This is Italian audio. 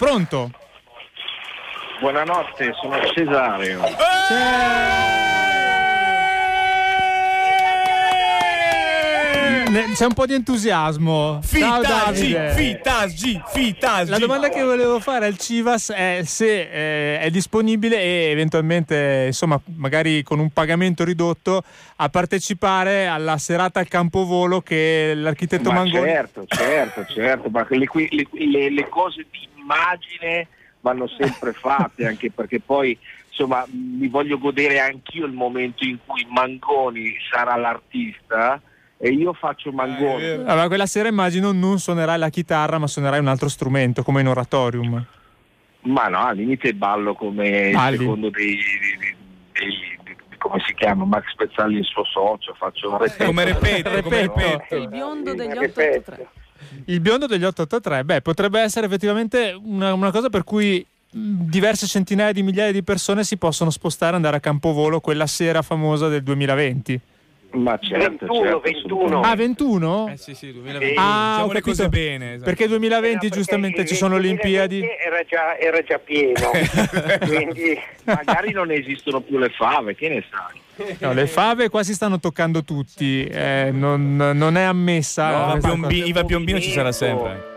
Pronto? Buonanotte, sono Cesario. C'è un po' di entusiasmo. Ciao Davide. Fitaggi. La domanda che volevo fare al Civas è se è disponibile e eventualmente, insomma, magari con un pagamento ridotto, a partecipare alla serata al campovolo che l'architetto Mangoni. Certo, ma le cose di immagine vanno sempre fatte, anche perché poi insomma mi voglio godere anch'io il momento in cui Mangoni sarà l'artista e io faccio Mangoni. Allora, quella sera immagino non suonerai la chitarra, ma suonerai un altro strumento come in oratorium. Ma no, all'inizio ballo come il secondo dei come si chiama, Max Pezzali, il suo socio, faccio come ripeto. Il biondo degli 883. Il biondo degli 883, potrebbe essere effettivamente una cosa per cui diverse centinaia di migliaia di persone si possono spostare e andare a Campovolo quella sera famosa del 2020. Ma certo, 21. Ah, 21? Sì, 2020. Diciamo le cose bene. Esatto. Perché 2020 giustamente ci sono le Olimpiadi. Era già pieno. Quindi magari non esistono più le fave, che ne sai? No, le fave qua si stanno toccando tutti, non è ammessa. No, Iva Piombino ci sarà sempre.